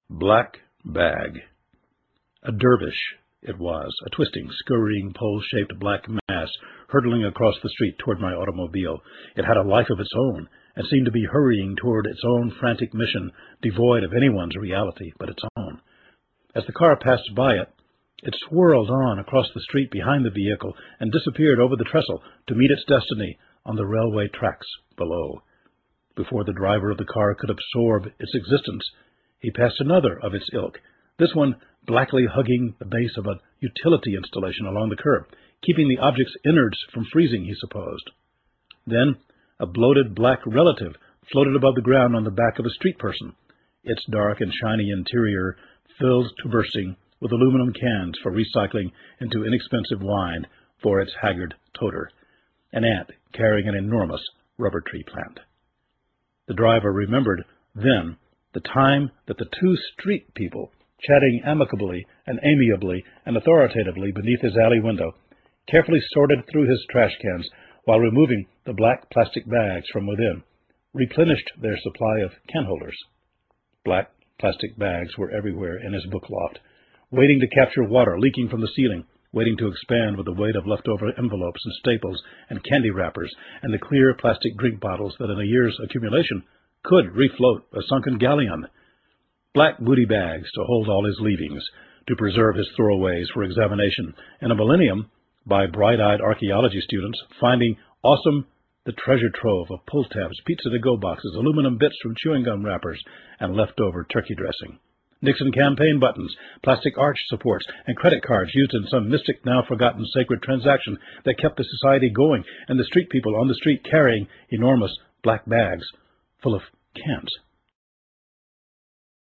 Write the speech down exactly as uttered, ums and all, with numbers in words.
Black bag. A dervish it was, a twisting, scurrying, pole-shaped black mass hurtling across the street toward my automobile. It had a life of its own, and seemed to be hurrying toward its own frantic mission, devoid of anyone's reality but its own. As the car passed by it, it swirled on across the street behind the vehicle and disappeared over the trestle to meet its destiny on the railway tracks below. Before the driver of the car could absorb its existence, he passed another of its ilk, this one blackly hugging the base of a utility installation along the curb, keeping the object's innards from freezing, he supposed. Then a bloated black relative floated above the ground on the back of a street person, its dark and shiny interior filled to bursting with aluminum cans for recycling into inexpensive wine for its haggard toter, an ant carrying an enormous rubber tree plant. The driver remembered then the time that the two street people, chatting amicably and amiably and authoritatively beneath his alley window, carefully sorted through his trash cans while removing the black plastic bags from within, replenished their supply of can holders. Black plastic bags were everywhere in his book loft, waiting to capture water leaking from the ceiling, waiting to expand with the weight of leftover envelopes and staples and candy wrappers and the clear plastic drink bottles that in a year's accumulation could refloat a sunken galleon. Black booty bags to hold all his leavings, to preserve his throwaways for examination in a millennium by bright-eyed archaeology students finding awesome the treasure trove of pull tabs, pizza-to-go boxes, aluminum bits from chewing gum wrappers, and leftover turkey dressing. Nixon campaign buttons, plastic arch supports, and credit cards used in some mystic, now-forgotten sacred transaction that kept the society going, and the street people on the street carrying enormous black bags full of cans.